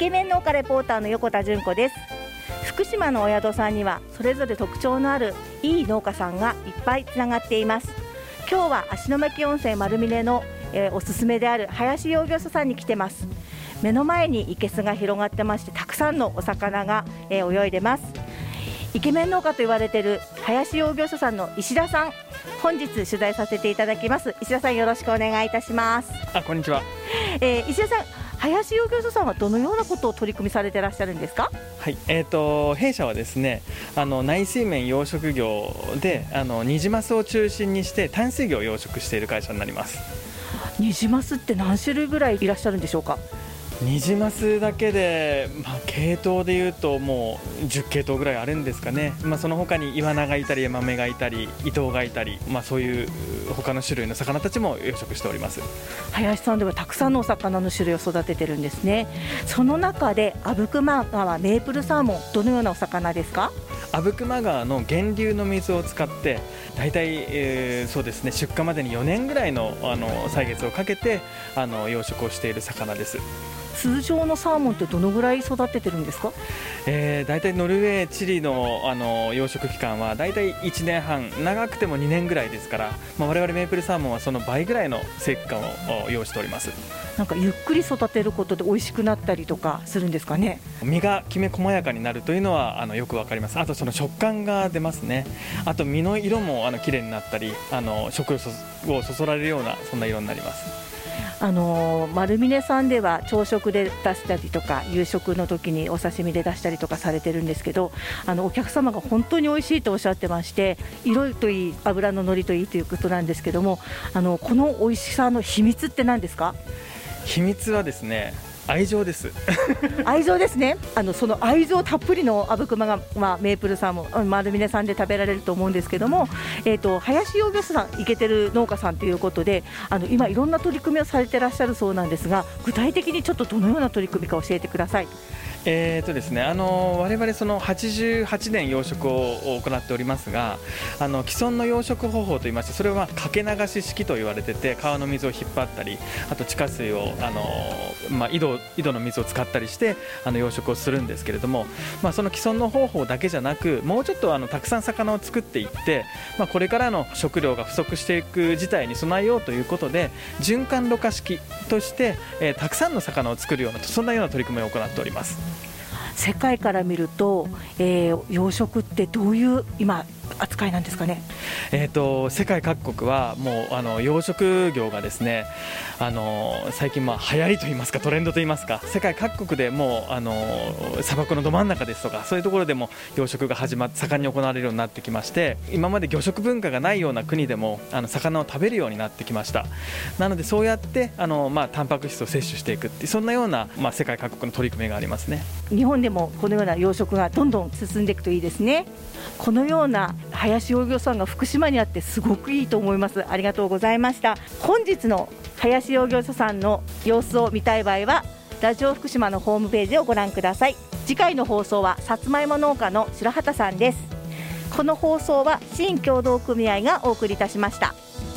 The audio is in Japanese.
ケメン農家レポーターの横田純子です。福島のお宿さんにはそれぞれ特徴のあるいい農家さんがいっぱいつながっています。今日は芦ノ牧温泉丸峰の、おすすめである林養魚所さんに来てます。目の前に生けすが広がってまして、たくさんのお魚が、泳いでます。イケメン農家と言われている林養魚所さんの石田さん、本日取材させていただきます。石田さん、よろしくお願いいたします。 こんにちは。 石田さん、林養魚所さんはどのようなことを取り組みされていらっしゃるんですか？ はい、弊社はですね、内水面養殖業でニジマスを中心にして淡水魚を養殖している会社になります。 ニジマスって何種類ぐらいいらっしゃるんでしょうか？ ニジマスだけで、系統でいうともう10系統ぐらいあるんですかね。その他にイワナがいたりヤマメがいたりイトウがいたり、そういう他の種類の魚たちも養殖しております。 林さんではたくさんのお魚の種類を育ててるんですね。その中で阿武隈川メープルサーモン、どのようなお魚ですか？ 阿武隈川の源流の水を使ってだいたい、そうですね、出荷までに4年ぐらいの、歳月をかけて養殖をしている魚です。 通常のサーモンってどのぐらい育ててるんですか？ だいたいノルウェー、チリの、養殖期間はだいたい1年半、長くても2年ぐらいですから、我々メープルサーモンはその倍ぐらいの成果を要しております。 なんかゆっくり育てることで美味しくなったりとかするんですかね？ 身がきめ細やかになるというのはよくわかります。あとその食感が出ますね。あと身の色も綺麗になったり、食欲をそそられるようなそんな色になります。 丸峰さんでは朝食で出したりとか夕食の時にお刺身で出したりとかされてるんですけど、お客様が本当に美味しいとおっしゃってまして、色といい油の乗りといいということなんですけども、この美味しさの秘密って何ですか？ 秘密はですね、愛情です愛情ですね。その愛情たっぷりの阿武隈川メープルサーモン、丸峰さんで食べられると思うんですけども、林養魚所さん、イケてる農家さんということで、今いろんな取り組みをされてらっしゃるそうなんですが、具体的にちょっとどのような取り組みか教えてください。 ですね、我々その88年養殖を行っておりますが、既存の養殖方法といいまして、それはかけ流し式と言われてて、川の水を引っ張ったり、あと地下水を井戸の水を使ったりして養殖をするんですけれども、その既存の方法だけじゃなく、もうちょっとたくさん魚を作っていって、これからの食料が不足していく事態に備えようということで、循環ろ過式として、たくさんの魚を作るような、そんなような取り組みを行っております。 世界から見ると、養殖ってどういう今扱いなんですかね？ 世界各国はもう養殖業がですね、最近流行りといいますかトレンドといいますか、世界各国でもう砂漠のど真ん中ですとか、そういうところでも養殖が盛んに行われるようになってきまして、今まで魚食文化がないような国でも魚を食べるようになってきました。なのでそうやってタンパク質を摂取していくっていう、そんなような、世界各国の取り組みがありますね。 日本でもこのような養殖がどんどん進んでいくといいですね。このような林養魚さんが福島にあってすごくいいと思います。ありがとうございました。本日の林養魚所さんの様子を見たい場合はラジオ福島のホームページをご覧ください。次回の放送はさつまいも農家の白畑さんです。この放送は新協同組合がお送りいたしました。